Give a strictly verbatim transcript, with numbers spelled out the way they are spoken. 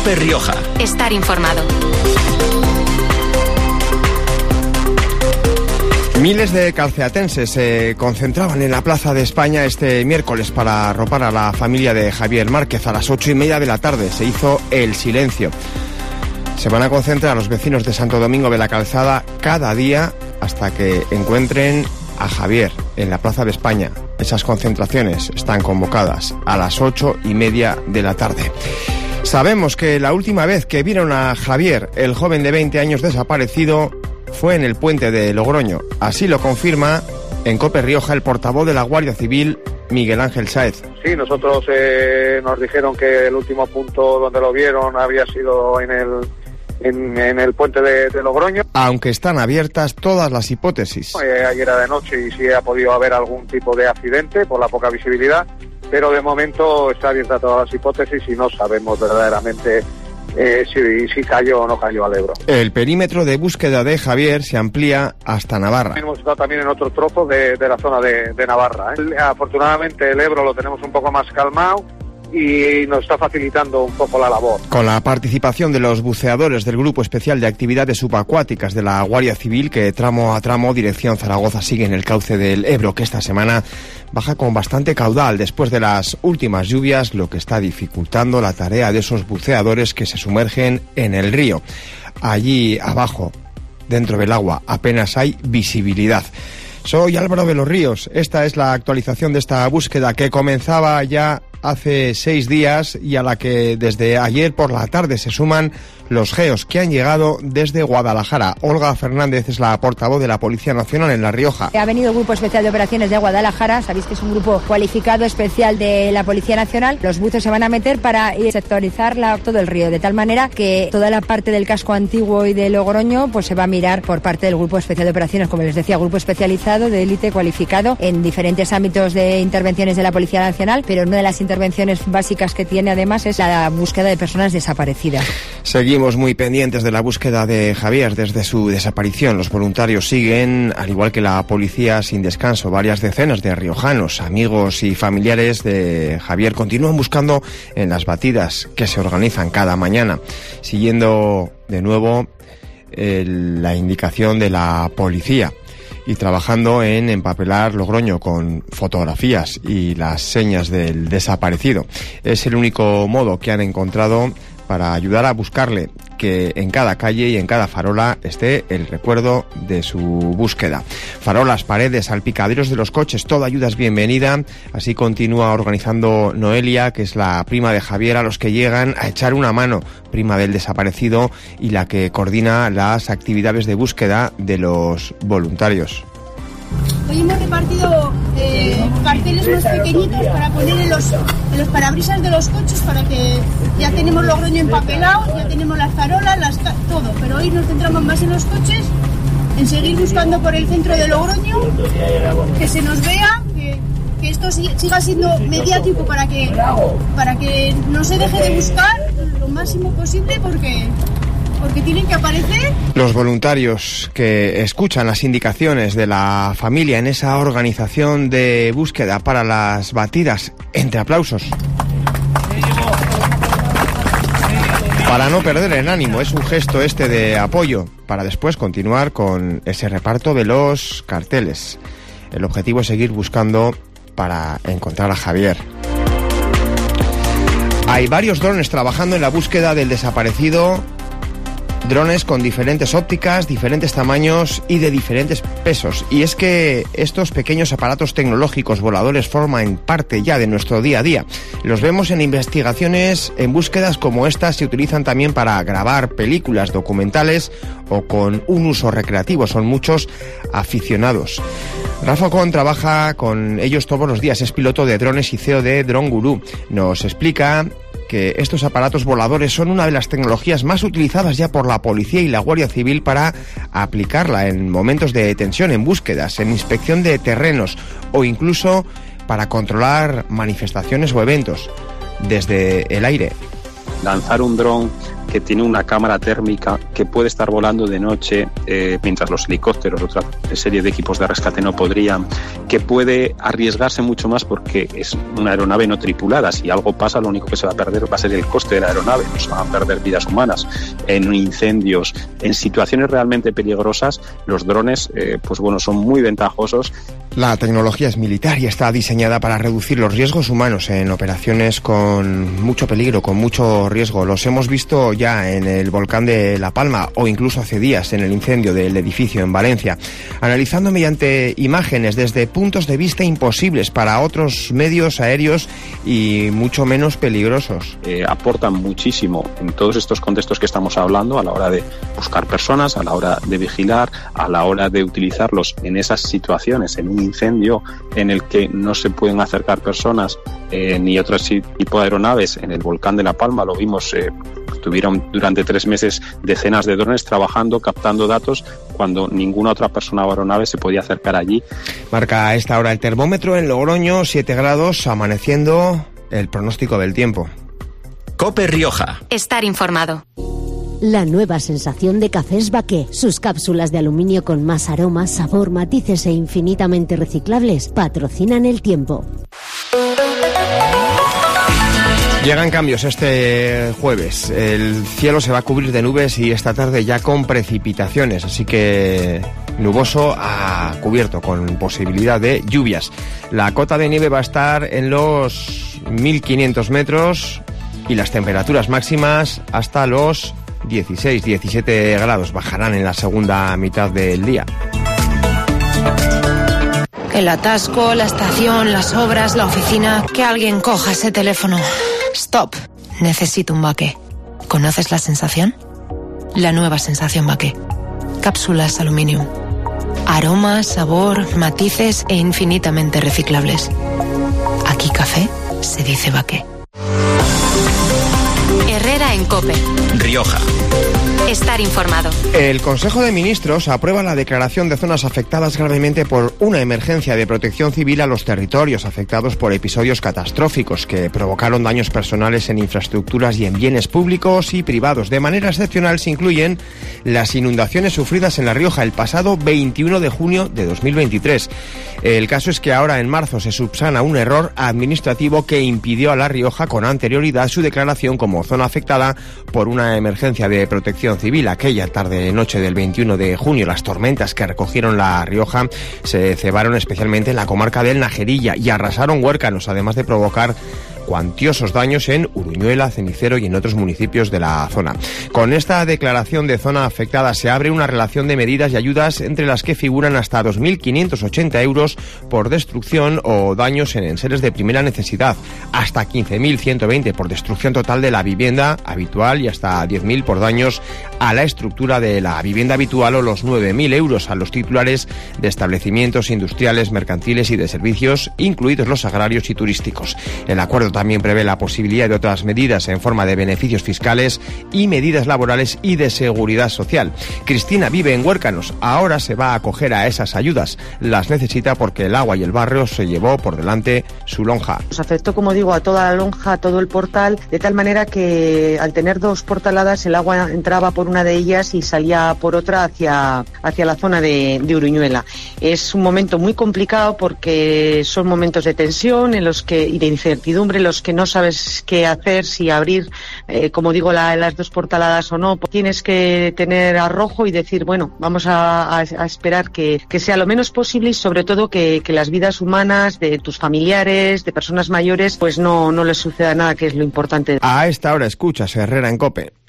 COPE Rioja. Estar informado. Miles de calceatenses se concentraban en la Plaza de España este miércoles para arropar a la familia de Javier Márquez. A las ocho y media de la tarde se hizo el silencio. Se van a concentrar los vecinos de Santo Domingo de la Calzada cada día hasta que encuentren a Javier en la Plaza de España. Esas concentraciones están convocadas a las ocho y media de la tarde. Sabemos que la última vez que vieron a Javier, el joven de veinte años desaparecido, fue en el puente de Logroño. Así lo confirma en COPE Rioja el portavoz de la Guardia Civil, Miguel Ángel Sáez. Sí, nosotros eh, nos dijeron que el último punto donde lo vieron había sido en el en, en el puente de, de Logroño. Aunque están abiertas todas las hipótesis. Eh, ayer era de noche y sí ha podido haber algún tipo de accidente por la poca visibilidad, pero de momento está abierta todas las hipótesis y no sabemos verdaderamente Eh, si, si cayó o no cayó al Ebro. El perímetro de búsqueda de Javier se amplía hasta Navarra. Hemos estado también en otro trozo de, de la zona de, de Navarra, ¿eh? Afortunadamente el Ebro lo tenemos un poco más calmado y nos está facilitando un poco la labor. Con la participación de los buceadores del Grupo Especial de Actividades Subacuáticas de la Guardia Civil, que tramo a tramo, dirección Zaragoza, sigue en el cauce del Ebro, que esta semana baja con bastante caudal después de las últimas lluvias, lo que está dificultando la tarea de esos buceadores que se sumergen en el río. Allí abajo, dentro del agua, apenas hay visibilidad. Soy Álvaro de los Ríos. Esta es la actualización de esta búsqueda que comenzaba ya hace seis días y a la que desde ayer por la tarde se suman los geos que han llegado desde Guadalajara. Olga Fernández es la portavoz de la Policía Nacional en La Rioja. Ha venido el Grupo Especial de Operaciones de Guadalajara, sabéis que es un grupo cualificado especial de la Policía Nacional. Los buzos se van a meter para sectorizar la, todo el río, de tal manera que toda la parte del casco antiguo y de Logroño pues se va a mirar por parte del Grupo Especial de Operaciones, como les decía, grupo especializado de élite cualificado en diferentes ámbitos de intervenciones de la Policía Nacional, pero una de las intervenciones básicas que tiene además es la búsqueda de personas desaparecidas. Seguimos muy pendientes de la búsqueda de Javier desde su desaparición. Los voluntarios siguen, al igual que la policía, sin descanso. Varias decenas de riojanos, amigos y familiares de Javier continúan buscando en las batidas que se organizan cada mañana, siguiendo de nuevo el, la indicación de la policía y trabajando en empapelar Logroño con fotografías y las señas del desaparecido. Es el único modo que han encontrado para ayudar a buscarle, que en cada calle y en cada farola esté el recuerdo de su búsqueda. Farolas, paredes, salpicaderos de los coches, toda ayuda es bienvenida. Así continúa organizando Noelia, que es la prima de Javier, a los que llegan a echar una mano, prima del desaparecido y la que coordina las actividades de búsqueda de los voluntarios. Hoy hemos repartido eh, carteles más pequeñitos para poner en los, en los parabrisas de los coches, para que ya tenemos Logroño empapelado, ya tenemos las farolas, las, todo, pero hoy nos centramos más en los coches, en seguir buscando por el centro de Logroño, que se nos vea, que, que esto siga siendo mediático para que, para que no se deje de buscar lo máximo posible, porque... porque tienen que aparecer. Los voluntarios que escuchan las indicaciones de la familia en esa organización de búsqueda para las batidas, entre aplausos. Para no perder el ánimo, es un gesto este de apoyo, para después continuar con ese reparto de los carteles. El objetivo es seguir buscando para encontrar a Javier. Hay varios drones trabajando en la búsqueda del desaparecido. Drones con diferentes ópticas, diferentes tamaños y de diferentes pesos. Y es que estos pequeños aparatos tecnológicos voladores forman parte ya de nuestro día a día. Los vemos en investigaciones, en búsquedas como estas, se utilizan también para grabar películas documentales o con un uso recreativo. Son muchos aficionados. Rafa Ocon trabaja con ellos todos los días, es piloto de drones y C E O de Drone Guru. Nos explica que estos aparatos voladores son una de las tecnologías más utilizadas ya por la policía y la Guardia Civil para aplicarla en momentos de tensión, en búsquedas, en inspección de terrenos o incluso para controlar manifestaciones o eventos desde el aire. Lanzar un dron que tiene una cámara térmica, que puede estar volando de noche eh, mientras los helicópteros, otra serie de equipos de rescate no podrían, que puede arriesgarse mucho más porque es una aeronave no tripulada. Si algo pasa, lo único que se va a perder va a ser el coste de la aeronave, no se van a perder vidas humanas. En incendios, en situaciones realmente peligrosas, los drones eh, pues bueno, son muy ventajosos. La tecnología es militar y está diseñada para reducir los riesgos humanos en operaciones con mucho peligro, con mucho riesgo. Los hemos visto ya en el volcán de La Palma o incluso hace días en el incendio del edificio en Valencia, analizando mediante imágenes desde puntos de vista imposibles para otros medios aéreos y mucho menos peligrosos. Eh, aportan muchísimo en todos estos contextos que estamos hablando a la hora de buscar personas, a la hora de vigilar, a la hora de utilizarlos en esas situaciones, en un incendio en el que no se pueden acercar personas eh, ni otro tipo de aeronaves. En el volcán de La Palma lo vimos, eh, estuvieron durante tres meses decenas de drones trabajando, captando datos cuando ninguna otra persona o aeronave se podía acercar allí. Marca a esta hora el termómetro en Logroño, siete grados, amaneciendo. El pronóstico del tiempo. COPE Rioja. Estar informado. La nueva sensación de Cafés Baqué. Sus cápsulas de aluminio con más aroma, sabor, matices e infinitamente reciclables patrocinan el tiempo. Llegan cambios este jueves. El cielo se va a cubrir de nubes y esta tarde ya con precipitaciones, así que nuboso a cubierto con posibilidad de lluvias. La cota de nieve va a estar en los mil quinientos metros y las temperaturas máximas hasta los dieciséis, diecisiete grados. Bajarán en la segunda mitad del día. El atasco, la estación, las obras, la oficina. Que alguien coja ese teléfono. Stop. Necesito un Baqué. ¿Conoces la sensación? La nueva sensación Baqué. Cápsulas Aluminium. Aroma, sabor, matices e infinitamente reciclables. Aquí café se dice Baqué. Herrera en COPE. Rioja. Estar informado. El Consejo de Ministros aprueba la declaración de zonas afectadas gravemente por una emergencia de protección civil a los territorios afectados por episodios catastróficos que provocaron daños personales en infraestructuras y en bienes públicos y privados. De manera excepcional se incluyen las inundaciones sufridas en La Rioja el pasado veintiuno de junio de dos mil veintitrés. El caso es que ahora en marzo se subsana un error administrativo que impidió a La Rioja con anterioridad su declaración como zona afectada por una emergencia de protección civil. Aquella tarde-noche del veintiuno de junio, las tormentas que recogieron La Rioja se cebaron especialmente en la comarca del Najerilla y arrasaron huércanos, además de provocar cuantiosos daños en Uruñuela, Cenicero y en otros municipios de la zona. Con esta declaración de zona afectada se abre una relación de medidas y ayudas entre las que figuran hasta dos mil quinientos ochenta euros por destrucción o daños en enseres de primera necesidad, hasta quince mil ciento veinte por destrucción total de la vivienda habitual y hasta diez mil por daños a la estructura de la vivienda habitual o los nueve mil euros a los titulares de establecimientos industriales, mercantiles y de servicios, incluidos los agrarios y turísticos. El acuerdo también prevé la posibilidad de otras medidas en forma de beneficios fiscales y medidas laborales y de seguridad social. Cristina vive en Huércanos, ahora se va a acoger a esas ayudas. Las necesita porque el agua y el barrio se llevó por delante su lonja. Nos afectó, como digo, a toda la lonja, a todo el portal, de tal manera que al tener dos portaladas el agua entraba por una de ellas y salía por otra hacia, hacia la zona de, de Uruñuela. Es un momento muy complicado porque son momentos de tensión en los que, y de incertidumbre, los que no sabes qué hacer, si abrir, eh, como digo, la, las dos portaladas o no. Tienes que tener arrojo y decir, bueno, vamos a, a, a esperar que, que sea lo menos posible y sobre todo que, que las vidas humanas de tus familiares, de personas mayores, pues no, no les suceda nada, que es lo importante. A esta hora escuchas Herrera en COPE.